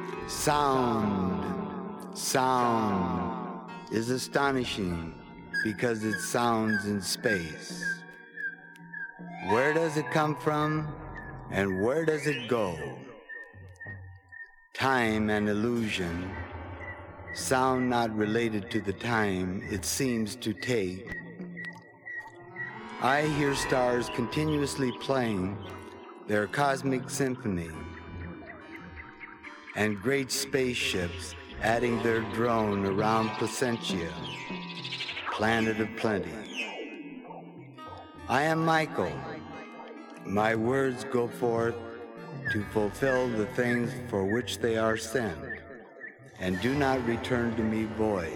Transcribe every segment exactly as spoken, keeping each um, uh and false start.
Sound, sound is astonishing because it sounds in space. Where does it come from and where does it go? Time and illusion, sound not related to the time it seems to take. I hear stars continuously playing their cosmic symphony, and great spaceships adding their drone around Placentia, planet of plenty. I am Michael. My words go forth to fulfill the things for which they are sent, and do not return to me void.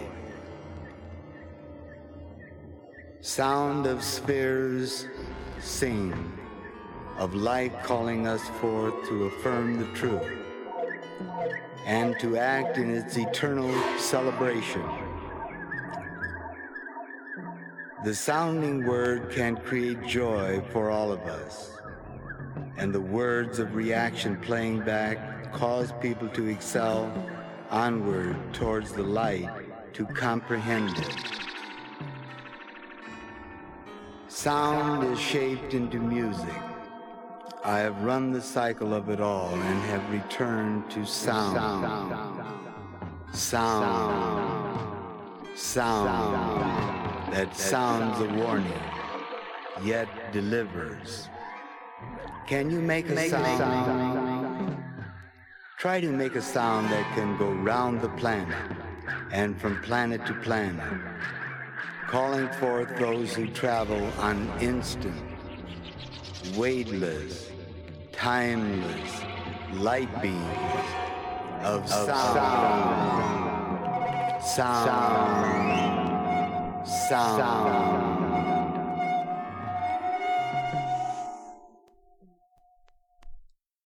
Sound of spheres sing, of light calling us forth to affirm the truth, and to act in its eternal celebration. The sounding word can create joy for all of us, and the words of reaction playing back cause people to excel onward towards the light, to comprehend it. Sound is shaped into music. I have run the cycle of it all and have returned to sound. Sound. Sound. Sound. That sounds a warning, yet delivers. Can you make a sound? Try to make a sound that can go round the planet and from planet to planet, calling forth those who travel on instant, weightless, timeless light beams of sound. Sound. Sound. Sound.